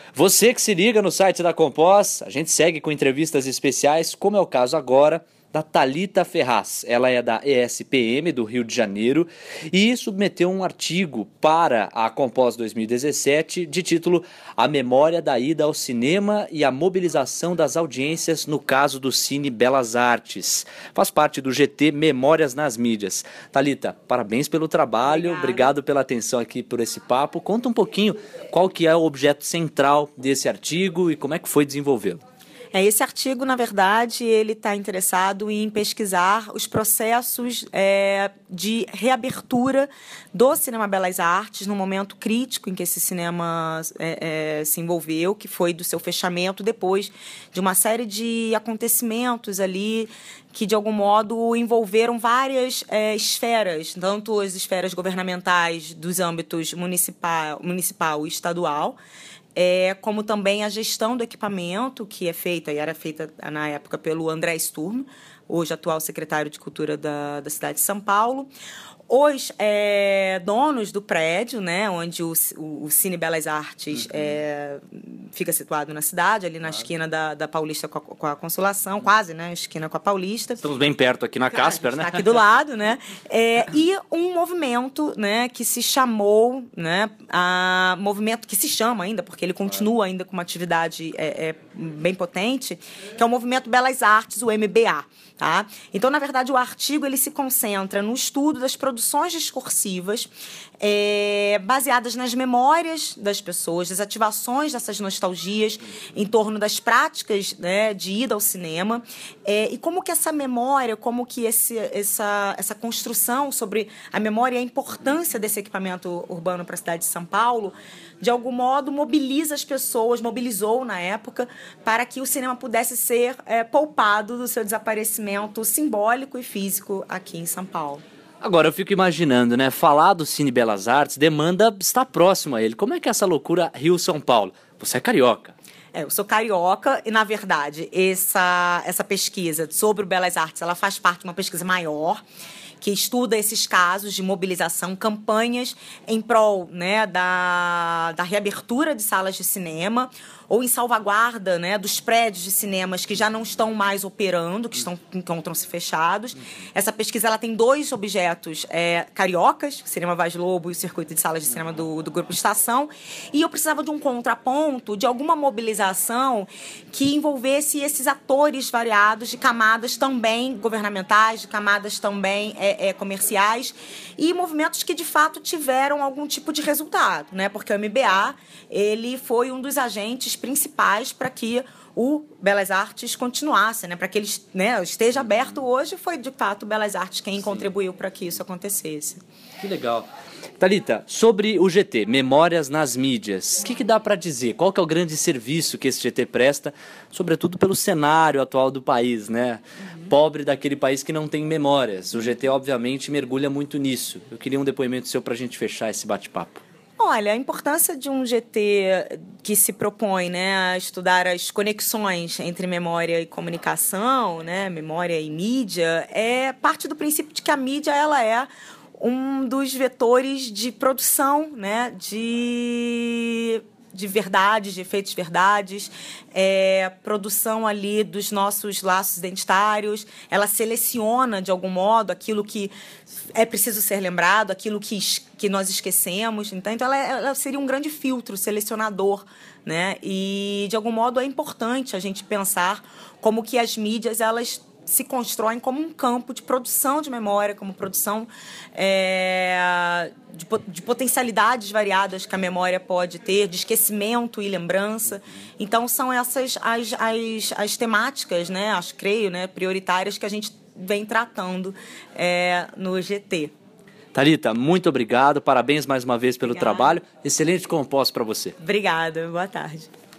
Você que se liga no site da Compós, a gente segue com entrevistas especiais, como é o caso agora da Thalita Ferraz. Ela é da ESPM do Rio de Janeiro e submeteu um artigo para a Compós 2017 de título A Memória da Ida ao Cinema e a Mobilização das Audiências no caso do Cine Belas Artes. Faz parte do GT Memórias nas Mídias. Thalita, parabéns pelo trabalho, obrigado pela atenção aqui por esse papo. Conta um pouquinho qual que é o objeto central desse artigo e como é que foi desenvolvê-lo. Esse artigo, na verdade, ele está interessado em pesquisar os processos de reabertura do Cinema Belas Artes no momento crítico em que esse cinema se envolveu, que foi do seu fechamento depois de uma série de acontecimentos ali que, de algum modo, envolveram várias esferas, tanto as esferas governamentais dos âmbitos municipal e estadual, como também a gestão do equipamento, que era feita na época pelo André Sturm, hoje atual secretário de Cultura da cidade de São Paulo. Os donos do prédio, né, onde o Cine Belas Artes fica situado na cidade, ali na esquina da Paulista com a Consolação, quase, né, esquina com a Paulista. Estamos bem perto aqui na Casper, né? Está aqui do lado, né? E um movimento, né, que se chamou, né, movimento que se chama ainda, porque ele continua ainda com uma atividade bem potente, que é o Movimento Belas Artes, o MBA. Tá? Então, na verdade, o artigo ele se concentra no estudo das produções discursivas baseadas nas memórias das pessoas, das ativações dessas nostalgias em torno das práticas, né, de ida ao cinema, e como que essa memória, como que essa construção sobre a memória e a importância desse equipamento urbano para a cidade de São Paulo, de algum modo mobilizou na época, para que o cinema pudesse ser poupado do seu desaparecimento simbólico e físico aqui em São Paulo. Agora eu fico imaginando, né? Falar do Cine Belas Artes demanda estar próximo a ele. Como é que é essa loucura Rio-São Paulo? Você é carioca. Eu sou carioca e, na verdade, essa pesquisa sobre o Belas Artes, ela faz parte de uma pesquisa maior, que estuda esses casos de mobilização, campanhas em prol, né, da reabertura de salas de cinema ou em salvaguarda, né, dos prédios de cinemas que já não estão mais operando, que encontram-se fechados. Essa pesquisa ela tem dois objetos cariocas, o Cinema Vaz Lobo e o Circuito de Salas de Cinema do Grupo Estação, e eu precisava de um contraponto, de alguma mobilização que envolvesse esses atores variados de camadas também governamentais, de camadas também comerciais, e movimentos que, de fato, tiveram algum tipo de resultado, né? Porque o MBA ele foi um dos agentes principais para que o Belas Artes continuasse, né? Para que ele, né, esteja aberto hoje, foi, de fato, o Belas Artes quem contribuiu para que isso acontecesse. Que legal. Thalita, sobre o GT, Memórias nas Mídias, o que dá para dizer? Qual que é o grande serviço que esse GT presta, sobretudo pelo cenário atual do país, né? Pobre daquele país que não tem memórias. O GT, obviamente, mergulha muito nisso. Eu queria um depoimento seu para a gente fechar esse bate-papo. Olha, a importância de um GT que se propõe, né, a estudar as conexões entre memória e comunicação, né, memória e mídia, parte do princípio de que a mídia ela é um dos vetores de produção, né, de verdades, de efeitos verdades, produção ali dos nossos laços identitários. Ela seleciona, de algum modo, aquilo que é preciso ser lembrado, aquilo que nós esquecemos. Então ela seria um grande filtro selecionador, né? E, de algum modo, é importante a gente pensar como que as mídias, elas se constroem como um campo de produção de memória, como produção de potencialidades variadas que a memória pode ter, de esquecimento e lembrança. Então, são essas as temáticas, né, creio, né, prioritárias que a gente vem tratando no GT. Thalita, muito obrigado, parabéns mais uma vez pelo trabalho. Excelente Compós para você. Obrigada, boa tarde.